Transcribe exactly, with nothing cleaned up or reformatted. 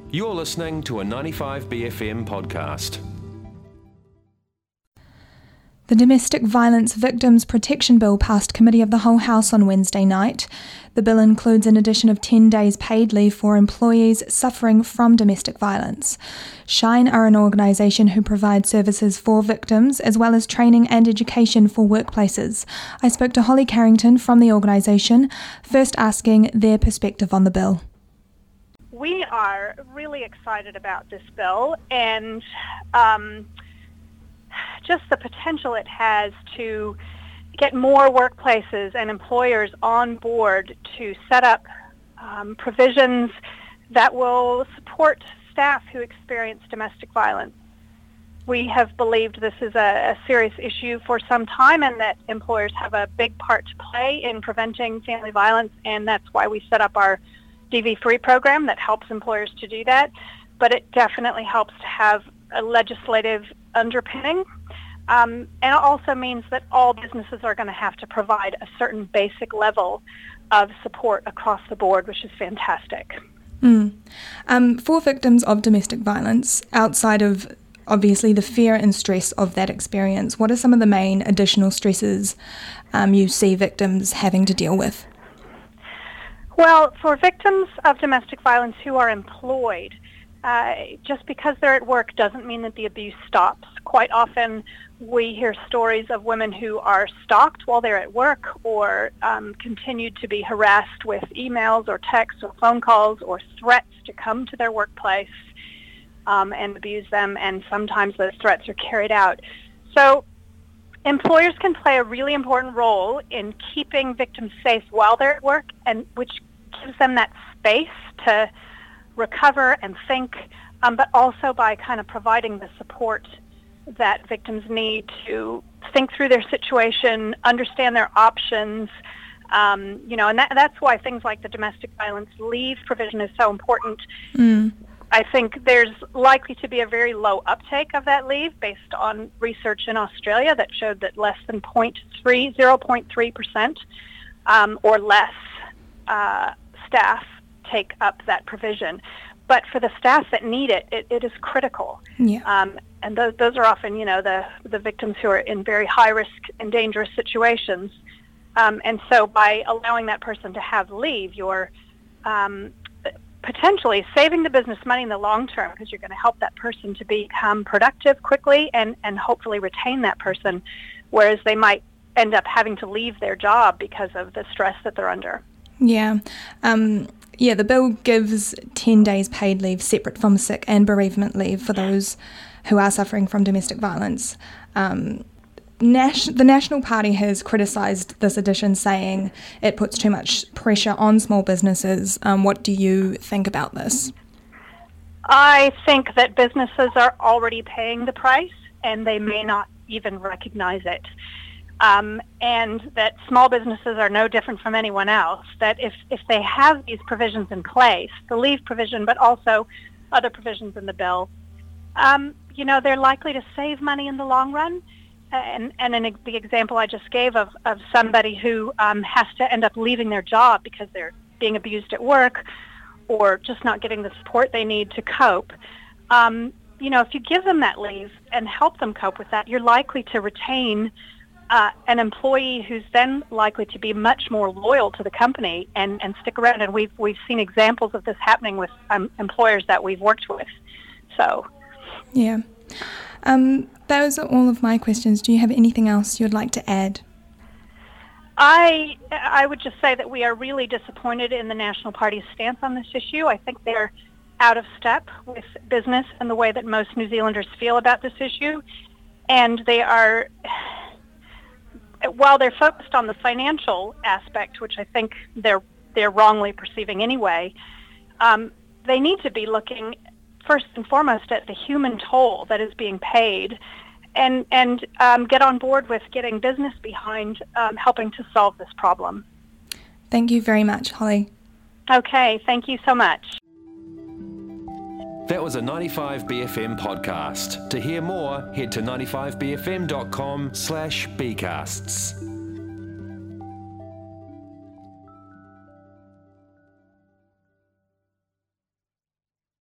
You're listening to a ninety-five B F M podcast. The Domestic Violence Victims Protection Bill passed Committee of the Whole House on Wednesday night. The bill includes an addition of ten days paid leave for employees suffering from domestic violence. Shine are an organisation who provides services for victims as well as training and education for workplaces. I spoke to Holly Carrington from the organisation, first asking their perspective on the bill. We are really excited about this bill and um, just the potential it has to get more workplaces and employers on board to set up um, provisions that will support staff who experience domestic violence. We have believed this is a, a serious issue for some time and that employers have a big part to play in preventing family violence, and that's why we set up our D V free program that helps employers to do that. But it definitely helps to have a legislative underpinning. Um, and it also means that all businesses are going to have to provide a certain basic level of support across the board, which is fantastic. Mm. Um, for victims of domestic violence, outside of obviously the fear and stress of that experience, what are some of the main additional stresses um, you see victims having to deal with? Well, for victims of domestic violence who are employed, uh, just because they're at work doesn't mean that the abuse stops. Quite often we hear stories of women who are stalked while they're at work or um, continued to be harassed with emails or texts or phone calls or threats to come to their workplace um, and abuse them, and sometimes those threats are carried out. So employers can play a really important role in keeping victims safe while they're at work, and which gives them that space to recover and think, um, but also by kind of providing the support that victims need to think through their situation, understand their options, um, you know, and that, that's why things like the domestic violence leave provision is so important. Mm. I think there's likely to be a very low uptake of that leave based on research in Australia that showed that less than zero point three, zero point three percent um, or less uh, staff take up that provision. But for the staff that need it, it, it is critical. Yeah. Um, and those, those are often, you know, the, the victims who are in very high-risk and dangerous situations. Um, and so by allowing that person to have leave, you're um, potentially saving the business money in the long term because you're going to help that person to become productive quickly and, and hopefully retain that person, whereas they might end up having to leave their job because of the stress that they're under. Yeah. Um, yeah, the bill gives ten days paid leave separate from sick and bereavement leave for those who are suffering from domestic violence. Um, Nas- the National Party has criticised this addition, saying it puts too much pressure on small businesses. Um, what do you think about this? I think that businesses are already paying the price and they may not even recognize it. Um, and that small businesses are no different from anyone else, that if, if they have these provisions in place, the leave provision, but also other provisions in the bill, um, you know, they're likely to save money in the long run. And, and in the example I just gave of, of somebody who um, has to end up leaving their job because they're being abused at work or just not getting the support they need to cope, um, you know, if you give them that leave and help them cope with that, you're likely to retain Uh, an employee who's then likely to be much more loyal to the company and, and stick around. And we've we've seen examples of this happening with um, employers that we've worked with. So, yeah. Um, those are all of my questions. Do you have anything else you'd like to add? I I would just say that we are really disappointed in the National Party's stance on this issue. I think they're out of step with business and the way that most New Zealanders feel about this issue, and they are. While they're focused on the financial aspect, which I think they're they're wrongly perceiving anyway, um, they need to be looking first and foremost at the human toll that is being paid, and and um, get on board with getting business behind um, helping to solve this problem. Thank you very much, Holly. Okay, thank you so much. That was a ninety-five B F M podcast. To hear more, head to ninety-five b f m dot com slash bcasts.